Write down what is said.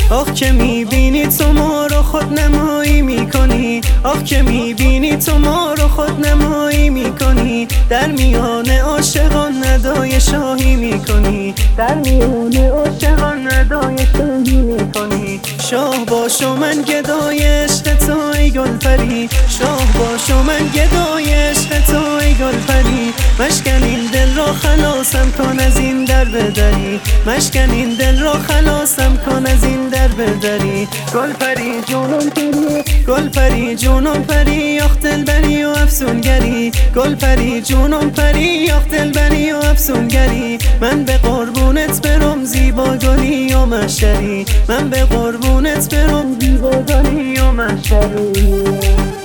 آخ که میبینی تو ما رو خود نمایی میکنی، آخ که میبینی تو ما رو خود نمایی میکنی، در میان عاشقان ندای شاهی میکنی، در میان عاشقان ندای شاهی میکنی. شاه باش و من گدای عشق تو ای گلپری، شاه باش و من گدای عشق تو ای گلپری. مشکن این دل را خلاصم کن از این در بدری، مشکن این دل را خلاصم کن از این در بدری. گلپری جونم پری، گلپری جونم پری، آخ دلبری و افسونگری، گلپری جونم پری، آخ دلبری و افسونگری. من به قربونت برم زیبا گلی و محشری، من به قربونت برم زیبا گلی و محشری.